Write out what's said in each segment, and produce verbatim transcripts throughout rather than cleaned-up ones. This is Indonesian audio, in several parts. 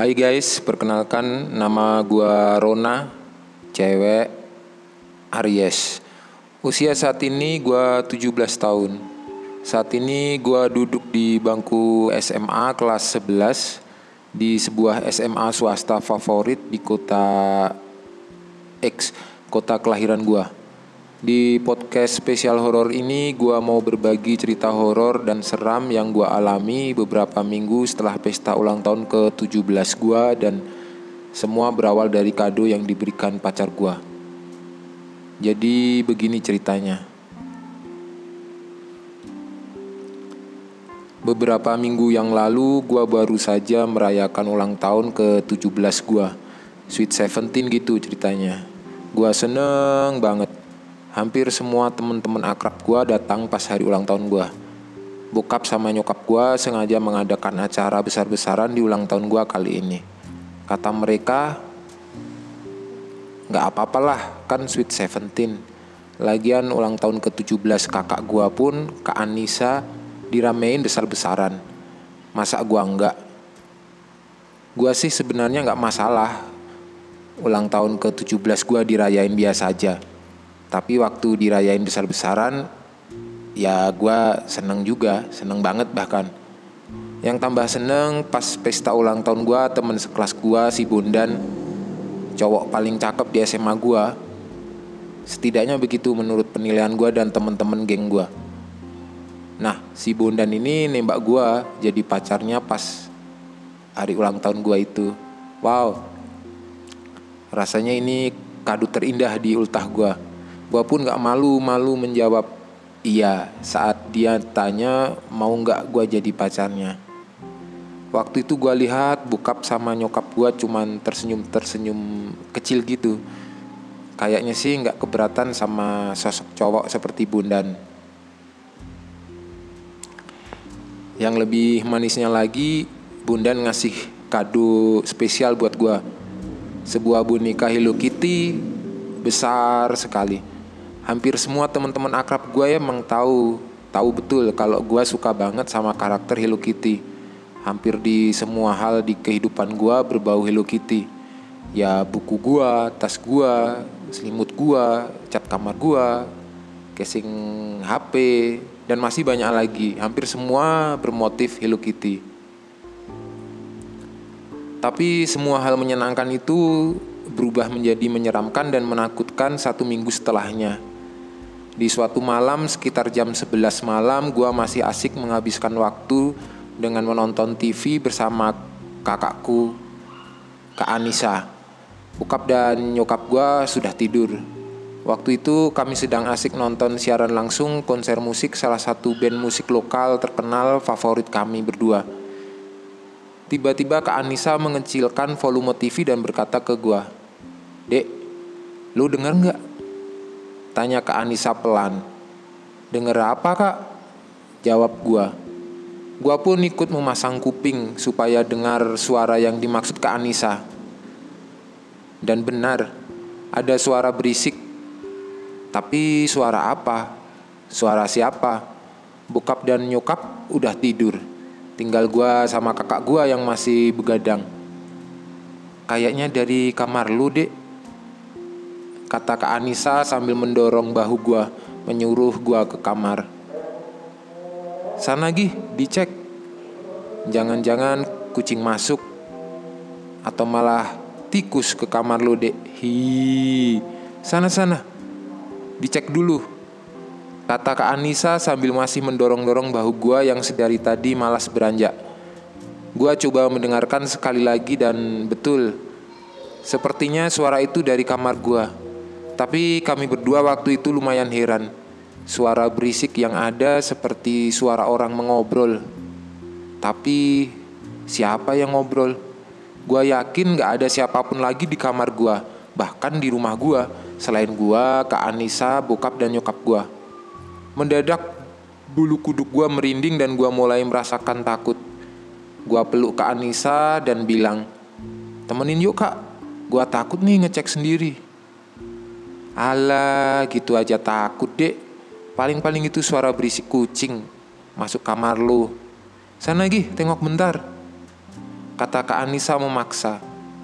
Hai guys, perkenalkan nama gua Rona, cewek, Aries. Usia saat ini gua tujuh belas tahun. Saat ini gua duduk di bangku S M A kelas sebelas di sebuah S M A swasta favorit di kota X, kota kelahiran gua. Di podcast spesial horor ini gua mau berbagi cerita horor dan seram yang gua alami beberapa minggu setelah pesta ulang tahun ke tujuh belas gua, dan semua berawal dari kado yang diberikan pacar gua. Jadi begini ceritanya. Beberapa minggu yang lalu gua baru saja merayakan ulang tahun ke tujuh belas gua. Sweet Seventeen gitu ceritanya. Gua seneng banget. Hampir semua teman-teman akrab gue datang pas hari ulang tahun gue. Bokap sama nyokap gue sengaja mengadakan acara besar-besaran di ulang tahun gue kali ini. Kata mereka, gak apa-apalah, kan Sweet Seventeen. Lagian ulang tahun ke tujuh belas kakak gue pun, Kak Anissa, diramein besar-besaran. Masa gue enggak? Gue sih sebenarnya gak masalah ulang tahun ke tujuh belas gue dirayain biasa aja. Tapi waktu dirayain besar-besaran, ya gue seneng juga, seneng banget bahkan. Yang tambah seneng pas pesta ulang tahun gue, temen sekelas gue si Bondan, cowok paling cakep di S M A gue. Setidaknya begitu menurut penilaian gue dan temen-temen geng gue. Nah, si Bondan ini nembak gue jadi pacarnya pas hari ulang tahun gue itu. Wow, rasanya ini kado terindah di ultah gue. Gue pun gak malu-malu menjawab iya saat dia tanya mau gak gue jadi pacarnya. Waktu itu gue lihat bokap sama nyokap gue cuman tersenyum-tersenyum kecil gitu. Kayaknya sih gak keberatan sama sosok cowok seperti Bondan. Yang lebih manisnya lagi, Bondan ngasih kado spesial buat gue. Sebuah boneka Hello Kitty besar sekali. Hampir semua teman-teman akrab gue ya emang tahu, tahu betul kalau gue suka banget sama karakter Hello Kitty. Hampir di semua hal di kehidupan gue berbau Hello Kitty. Ya buku gue, tas gue, selimut gue, cat kamar gue, casing H P, dan masih banyak lagi. Hampir semua bermotif Hello Kitty. Tapi semua hal menyenangkan itu berubah menjadi menyeramkan dan menakutkan satu minggu setelahnya. Di suatu malam sekitar jam sebelas malam, gue masih asik menghabiskan waktu dengan menonton T V bersama kakakku, Kak Anissa. Bokap dan nyokap gue sudah tidur. Waktu itu kami sedang asik nonton siaran langsung konser musik salah satu band musik lokal terkenal favorit kami berdua. Tiba-tiba Kak Anissa mengecilkan volume T V dan berkata ke gue, "Dek, lu denger gak?" Tanya Kak Anissa pelan. "Denger apa kak?" Jawab gue. Gue pun ikut memasang kuping supaya dengar suara yang dimaksud Kak Anissa. Dan benar, ada suara berisik. Tapi suara apa? Suara siapa? Bokap dan nyokap udah tidur. Tinggal gue sama kakak gue yang masih begadang. "Kayaknya dari kamar lu, Dek," kata Kak Anissa sambil mendorong bahu gue, menyuruh gue ke kamar. "Sana Gih, dicek. Jangan-jangan kucing masuk. Atau malah tikus ke kamar lu, Dek. Hi, sana-sana. Dicek dulu," kata Kak Anissa sambil masih mendorong-dorong bahu gue yang sedari tadi malas beranjak. Gue coba mendengarkan sekali lagi dan betul, sepertinya suara itu dari kamar gue. Tapi kami berdua waktu itu lumayan heran. Suara berisik yang ada seperti suara orang mengobrol. Tapi siapa yang ngobrol? Gue yakin gak ada siapapun lagi di kamar gue, bahkan di rumah gue, selain gue, Kak Anissa, bokap dan nyokap gue. Mendadak bulu kuduk gue merinding dan gue mulai merasakan takut. Gue peluk Kak Anissa dan bilang, "Temenin yuk kak, gue takut nih ngecek sendiri." "Alah, gitu aja takut, Dek. Paling-paling itu suara berisik kucing masuk kamar lu. Sana Gih, tengok bentar." kata Kak Anissa memaksa.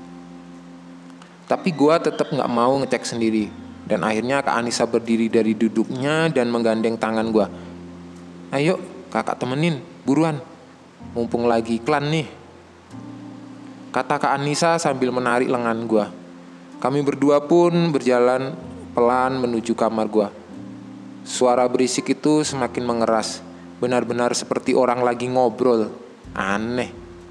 Tapi gue tetap gak mau ngecek sendiri. Dan akhirnya Kak Anissa berdiri dari duduknya dan menggandeng tangan gue. Ayo kakak temenin, buruan. Mumpung lagi iklan nih, kata Kak Anissa sambil menarik lengan gue. Kami berdua pun berjalan pelan menuju kamar gue. Suara berisik itu semakin mengeras. Benar-benar seperti orang lagi ngobrol. Aneh.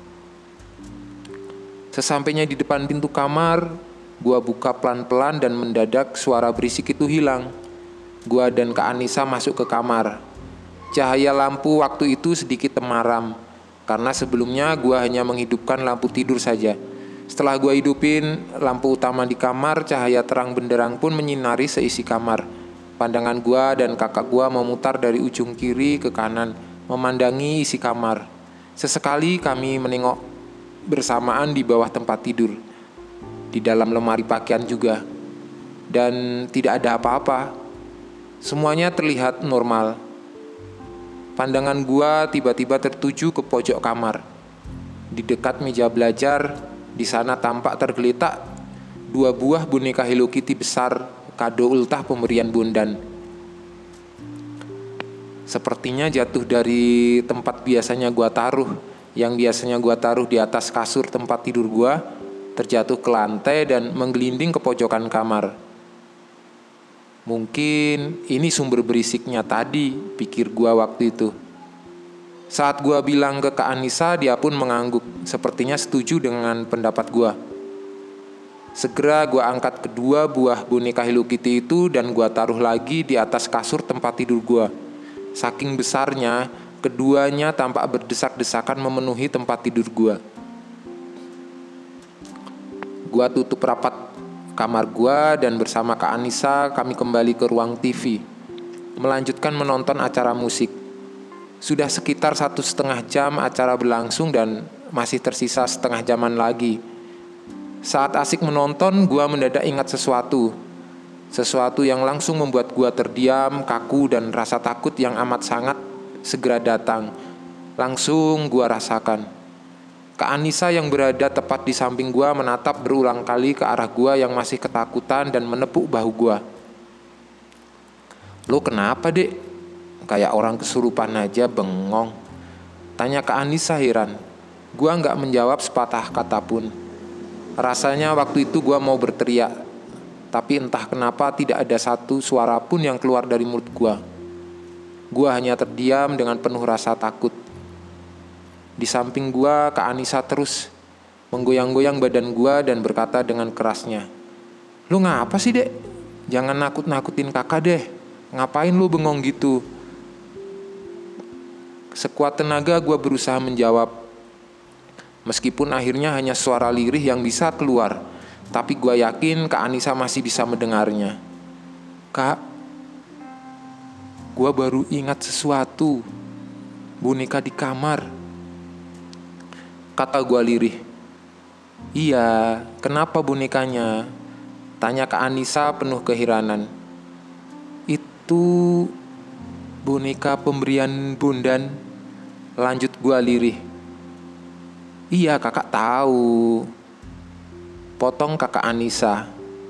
Sesampainya di depan pintu kamar, gua buka pelan-pelan dan mendadak suara berisik itu hilang. Gua dan Kak Anissa masuk ke kamar. Cahaya lampu waktu itu sedikit temaram, karena sebelumnya gua hanya menghidupkan lampu tidur saja. Setelah gua hidupin lampu utama di kamar, cahaya terang benderang pun menyinari seisi kamar. Pandangan gua dan kakak gua memutar dari ujung kiri ke kanan, memandangi isi kamar. Sesekali kami menengok bersamaan di bawah tempat tidur, di dalam lemari pakaian juga. Dan tidak ada apa-apa. Semuanya terlihat normal. Pandangan gua tiba-tiba tertuju ke pojok kamar. Di dekat meja belajar, di sana tampak tergeletak dua buah boneka Hello Kitty besar, kado ultah pemberian Bondan. Sepertinya jatuh dari tempat biasanya gua taruh, yang biasanya gua taruh di atas kasur tempat tidur gua, terjatuh ke lantai dan menggelinding ke pojokan kamar. Mungkin ini sumber berisiknya tadi, pikir gua waktu itu. Saat gua bilang ke Kak Anissa, dia pun mengangguk, sepertinya setuju dengan pendapat gua. Segera gue angkat kedua buah boneka Hello Kitty itu dan gue taruh lagi di atas kasur tempat tidur gue. Saking besarnya, keduanya tampak berdesak-desakan memenuhi tempat tidur gue. Gue tutup rapat kamar gue dan bersama Kak Anissa kami kembali ke ruang T V, melanjutkan menonton acara musik. Sudah sekitar satu setengah jam acara berlangsung dan masih tersisa setengah jaman lagi. Saat asik menonton, gua mendadak ingat sesuatu. Sesuatu yang langsung membuat gua terdiam, kaku, dan rasa takut yang amat sangat segera datang. Langsung gua rasakan. Kak Anissa yang berada tepat di samping gua menatap berulang kali ke arah gua yang masih ketakutan dan menepuk bahu gua. "Lo kenapa, Dek? Kayak orang kesurupan aja, bengong," tanya Kak Anissa heran. Gua gak menjawab sepatah kata pun. Rasanya waktu itu gue mau berteriak, tapi entah kenapa tidak ada satu suara pun yang keluar dari mulut gue. Gue hanya terdiam dengan penuh rasa takut. Di samping gue, Kak Anissa terus menggoyang-goyang badan gue dan berkata dengan kerasnya, "Lu ngapa sih, Dek? Jangan nakut-nakutin kakak deh. Ngapain lu bengong gitu?" Sekuat tenaga gue berusaha menjawab. Meskipun akhirnya hanya suara lirih yang bisa keluar, tapi gue yakin Kak Anissa masih bisa mendengarnya. "Kak, gue baru ingat sesuatu. Boneka di kamar," kata gue lirih. "Iya, kenapa bonekanya?" tanya Kak Anissa penuh keheranan. "Itu boneka pemberian Bondan," lanjut gue lirih. "Iya, kakak tahu," potong kakak Anissa.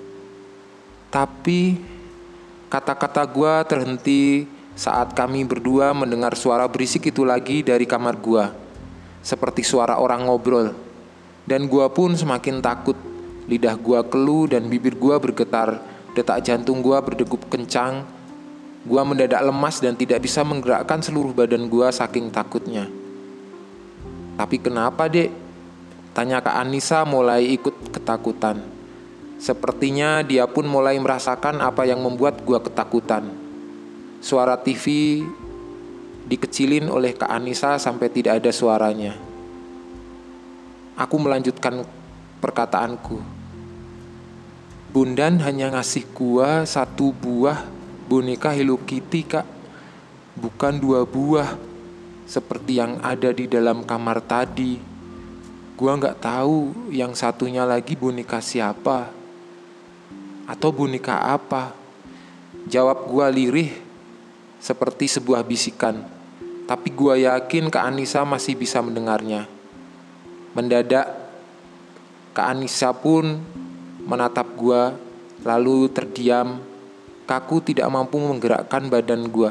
Tapi kata-kata gue terhenti saat kami berdua mendengar suara berisik itu lagi dari kamar gue, seperti suara orang ngobrol. Dan gue pun semakin takut. Lidah gue keluh dan bibir gue bergetar. Detak jantung gue berdegup kencang. Gue mendadak lemas dan tidak bisa menggerakkan seluruh badan gue saking takutnya. "Tapi kenapa, Dek?" tanya Kak Anissa mulai ikut ketakutan. Sepertinya dia pun mulai merasakan apa yang membuat gua ketakutan. Suara T V dikecilin oleh Kak Anissa sampai tidak ada suaranya. Aku melanjutkan perkataanku. "Bondan hanya ngasih gua satu buah boneka Hello Kitty, Kak. Bukan dua buah seperti yang ada di dalam kamar tadi. Gua gak tahu yang satunya lagi boneka siapa atau boneka apa," jawab gua lirih seperti sebuah bisikan. Tapi gua yakin Kak Anissa masih bisa mendengarnya. Mendadak Kak Anissa pun menatap gua, lalu terdiam, kaku tidak mampu menggerakkan badan gua.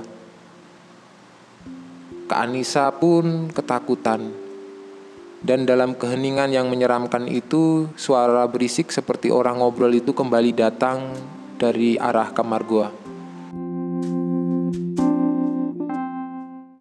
Kak Anissa pun ketakutan. Dan dalam keheningan yang menyeramkan itu, suara berisik seperti orang ngobrol itu kembali datang dari arah kamar gua.